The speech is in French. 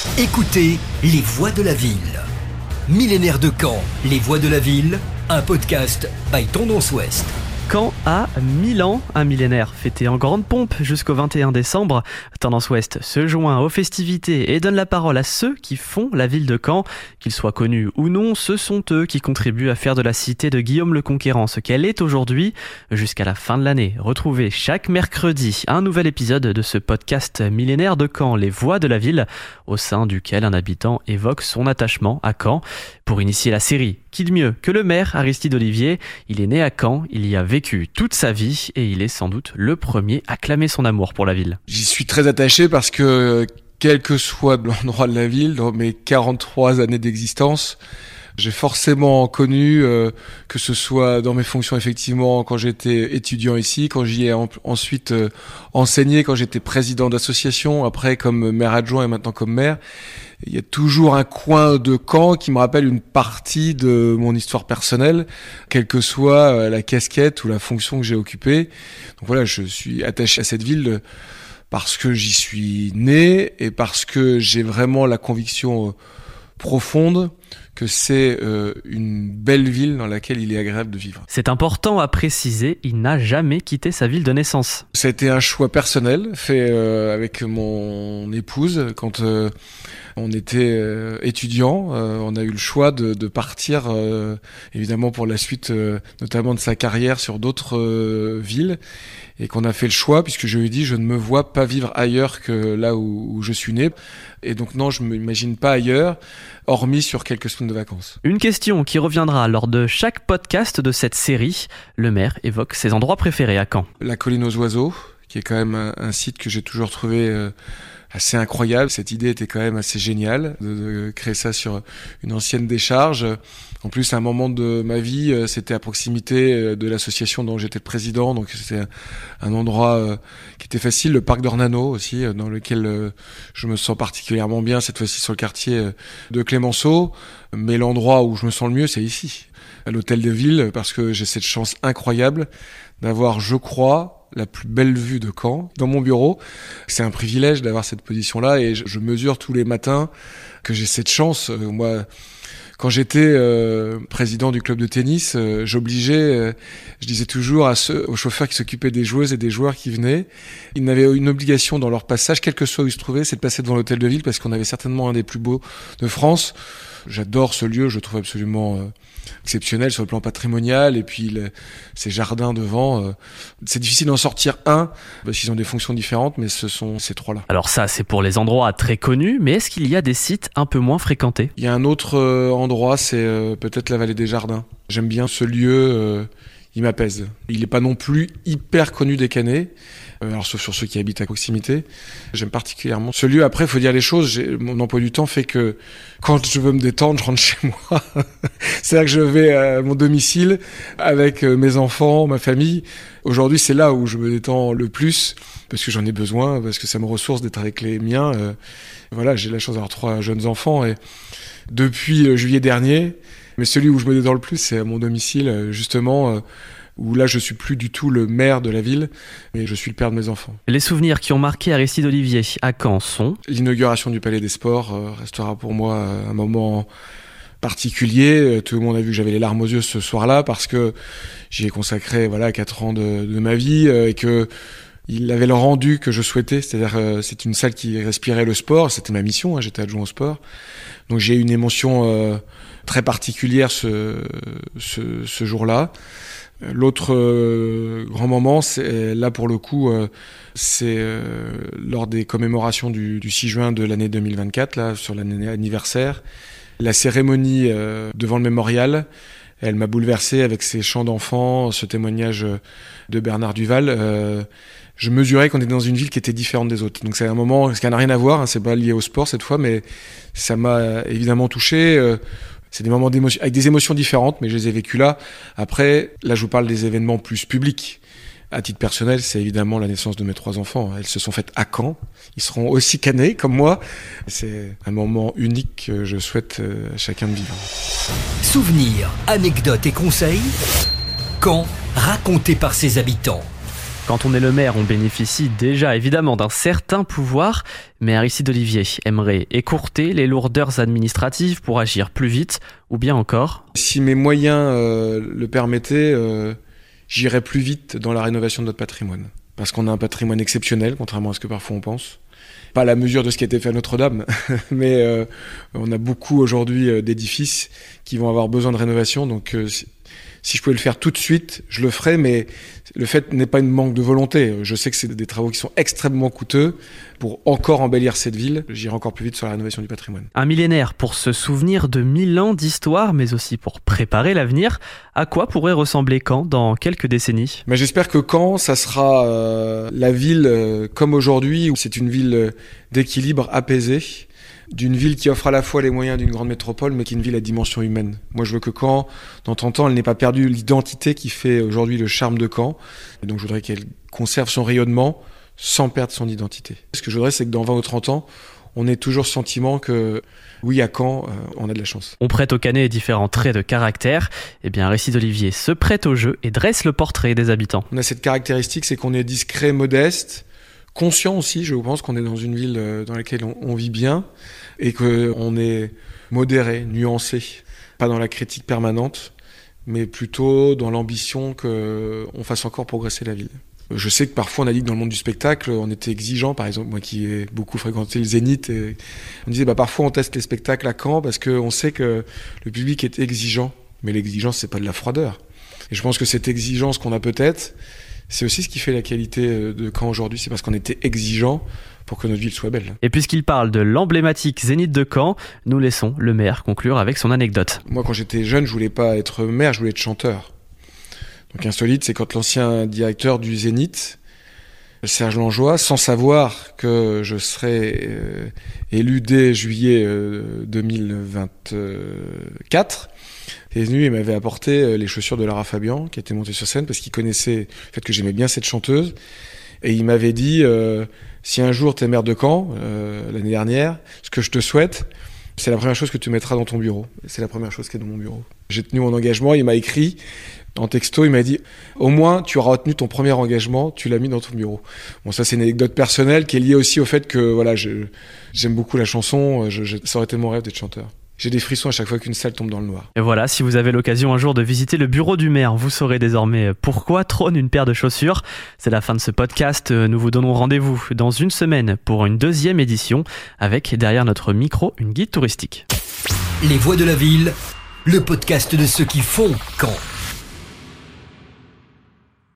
Écoutez Les Voix de la Ville. Millénaire de Caen, Les Voix de la Ville, un podcast by Tendance Ouest. Caen a 1000 ans, un millénaire fêté en grande pompe jusqu'au 21 décembre. Tendance Ouest se joint aux festivités et donne la parole à ceux qui font la ville de Caen. Qu'ils soient connus ou non, ce sont eux qui contribuent à faire de la cité de Guillaume le Conquérant ce qu'elle est aujourd'hui. Jusqu'à la fin de l'année, retrouvez chaque mercredi un nouvel épisode de ce podcast millénaire de Caen, Les Voix de la Ville, au sein duquel un habitant évoque son attachement à Caen. Pour initier la série, qui de mieux que le maire Aristide Olivier? Il est né à Caen, il y a vécu toute sa vie et il est sans doute le premier à clamer son amour pour la ville. J'y suis très attaché parce que, quel que soit l'endroit de la ville, dans mes 43 années d'existence, j'ai forcément connu, que ce soit dans mes fonctions effectivement quand j'étais étudiant ici, quand j'y ai ensuite enseigné, quand j'étais président d'association, après comme maire adjoint et maintenant comme maire. Il y a toujours un coin de Caen qui me rappelle une partie de mon histoire personnelle, quelle que soit la casquette ou la fonction que j'ai occupée. Donc voilà, je suis attaché à cette ville parce que j'y suis né et parce que j'ai vraiment la conviction profonde que c'est une belle ville dans laquelle il est agréable de vivre. C'est important à préciser, il n'a jamais quitté sa ville de naissance. Ça a été un choix personnel fait avec mon épouse quand on était étudiant. On a eu le choix de partir évidemment pour la suite notamment de sa carrière sur d'autres villes et qu'on a fait le choix puisque je lui ai dit je ne me vois pas vivre ailleurs que là où je suis né et donc non je ne m'imagine pas ailleurs hormis sur quelques semaines de vacances. Une question qui reviendra lors de chaque podcast de cette série. Le maire évoque ses endroits préférés à Caen. La colline aux oiseaux, qui est quand même un site que j'ai toujours trouvé assez incroyable. Cette idée était quand même assez géniale de créer ça sur une ancienne décharge. En plus, à un moment de ma vie, c'était à proximité de l'association dont j'étais président, donc c'était un endroit qui était facile. Le parc d'Ornano aussi, dans lequel je me sens particulièrement bien, cette fois-ci sur le quartier de Clémenceau. Mais l'endroit où je me sens le mieux, c'est ici, à l'hôtel de ville, parce que j'ai cette chance incroyable d'avoir, je crois, la plus belle vue de Caen dans mon bureau. C'est un privilège d'avoir cette position-là et je mesure tous les matins que j'ai cette chance. Moi, quand j'étais président du club de tennis, je disais toujours aux chauffeurs qui s'occupaient des joueuses et des joueurs qui venaient, ils n'avaient une obligation dans leur passage, quel que soit où ils se trouvaient, c'est de passer devant l'hôtel de ville parce qu'on avait certainement un des plus beaux de France. J'adore ce lieu, je le trouve absolument exceptionnel sur le plan patrimonial et puis ces jardins devant. C'est difficile d'en sortir un parce qu'ils ont des fonctions différentes, mais ce sont ces trois-là. Alors ça, c'est pour les endroits très connus, mais est-ce qu'il y a des sites un peu moins fréquentés? Il y a un autre endroit, c'est peut-être la vallée des Jardins. J'aime bien ce lieu, il m'apaise. Il n'est pas non plus hyper connu des Canets. Alors sauf sur ceux qui habitent à proximité. J'aime particulièrement ce lieu. Après, il faut dire les choses. Mon emploi du temps fait que quand je veux me détendre, je rentre chez moi. C'est-à-dire que je vais à mon domicile avec mes enfants, ma famille. Aujourd'hui, c'est là où je me détends le plus parce que j'en ai besoin, parce que ça me ressource d'être avec les miens. Voilà, j'ai la chance d'avoir 3 jeunes enfants et depuis juillet dernier. Mais celui où je me détends le plus, c'est à mon domicile, justement. Où là je suis plus du tout le maire de la ville, mais je suis le père de mes enfants. Les souvenirs qui ont marqué Aristide Olivier à Caen sont... L'inauguration du Palais des Sports restera pour moi un moment particulier. Tout le monde a vu que j'avais les larmes aux yeux ce soir-là parce que j'y ai consacré 4 ans de ma vie et que il avait le rendu que je souhaitais, c'est-à-dire c'est une salle qui respirait le sport, c'était ma mission, j'étais adjoint au sport. Donc j'ai eu une émotion très particulière ce jour-là. L'autre grand moment, c'est là pour le coup, c'est lors des commémorations du 6 juin de l'année 2024, là sur l'année anniversaire, la cérémonie devant le mémorial. Elle m'a bouleversé avec ses chants d'enfants, ce témoignage de Bernard Duval. Je mesurais qu'on était dans une ville qui était différente des autres. Donc c'est un moment, ce qui n'a rien à voir, c'est pas lié au sport cette fois, mais ça m'a évidemment touché. C'est des moments d'émotion, avec des émotions différentes, mais je les ai vécues là. Après, là je vous parle des événements plus publics. À titre personnel, c'est évidemment la naissance de mes 3 enfants. Elles se sont faites à Caen. Ils seront aussi canés comme moi. C'est un moment unique que je souhaite à chacun de vivre. Souvenirs, anecdotes et conseils, Caen raconté par ses habitants. Quand on est le maire, on bénéficie déjà évidemment d'un certain pouvoir, mais Aristide Olivier aimerait écourter les lourdeurs administratives pour agir plus vite, ou bien encore... Si mes moyens le permettaient, j'irais plus vite dans la rénovation de notre patrimoine. Parce qu'on a un patrimoine exceptionnel, contrairement à ce que parfois on pense. Pas à la mesure de ce qui a été fait à Notre-Dame, mais on a beaucoup aujourd'hui d'édifices qui vont avoir besoin de rénovation. Donc si je pouvais le faire tout de suite, je le ferais, mais le fait n'est pas une manque de volonté. Je sais que c'est des travaux qui sont extrêmement coûteux. Pour encore embellir cette ville, j'irai encore plus vite sur la rénovation du patrimoine. Un millénaire pour se souvenir de 1000 ans d'histoire, mais aussi pour préparer l'avenir. À quoi pourrait ressembler Caen dans quelques décennies ? Mais j'espère que Caen, ça sera la ville comme aujourd'hui, où c'est une ville d'équilibre apaisée, d'une ville qui offre à la fois les moyens d'une grande métropole, mais qui est une ville à dimension humaine. Moi, je veux que Caen, dans 30 ans, elle n'ait pas perdu l'identité qui fait aujourd'hui le charme de Caen. Et donc, je voudrais qu'elle conserve son rayonnement sans perdre son identité. Ce que je voudrais, c'est que dans 20 ou 30 ans, on ait toujours ce sentiment que, oui, à Caen, on a de la chance. On prête au Canet différents traits de caractère. Eh bien, Aristide Olivier se prête au jeu et dresse le portrait des habitants. On a cette caractéristique, c'est qu'on est discret, modeste, conscient aussi, je pense qu'on est dans une ville dans laquelle on vit bien et qu'on est modéré, nuancé, pas dans la critique permanente, mais plutôt dans l'ambition qu'on fasse encore progresser la ville. Je sais que parfois on a dit que dans le monde du spectacle, on était exigeant, par exemple moi qui ai beaucoup fréquenté le Zénith, et on disait parfois on teste les spectacles à Caen parce qu'on sait que le public est exigeant, mais l'exigence c'est pas de la froideur. Et je pense que cette exigence qu'on a peut-être, c'est aussi ce qui fait la qualité de Caen aujourd'hui, c'est parce qu'on était exigeant pour que notre ville soit belle. Et puisqu'il parle de l'emblématique Zénith de Caen, nous laissons le maire conclure avec son anecdote. Moi quand j'étais jeune, je voulais pas être maire, je voulais être chanteur. Donc insolite, c'est quand l'ancien directeur du Zénith, Serge Langeois, sans savoir que je serais élu dès juillet 2024, est venu et m'avait apporté les chaussures de Lara Fabian, qui était montée sur scène parce qu'il connaissait le fait que j'aimais bien cette chanteuse. Et il m'avait dit, si un jour t'es maire de Caen, l'année dernière, ce que je te souhaite, c'est la première chose que tu mettras dans ton bureau. Et c'est la première chose qui est dans mon bureau. J'ai tenu mon engagement, il m'a écrit en texto, il m'a dit au moins tu auras retenu ton premier engagement, tu l'as mis dans ton bureau. Bon, ça c'est une anecdote personnelle qui est liée aussi au fait que voilà, j'aime beaucoup la chanson, ça aurait été mon rêve d'être chanteur. J'ai des frissons à chaque fois qu'une salle tombe dans le noir. Et voilà, si vous avez l'occasion un jour de visiter le bureau du maire, vous saurez désormais pourquoi trône une paire de chaussures. C'est la fin de ce podcast. Nous vous donnons rendez-vous dans une semaine pour une deuxième édition avec derrière notre micro une guide touristique. Les Voix de la Ville, le podcast de ceux qui font Caen.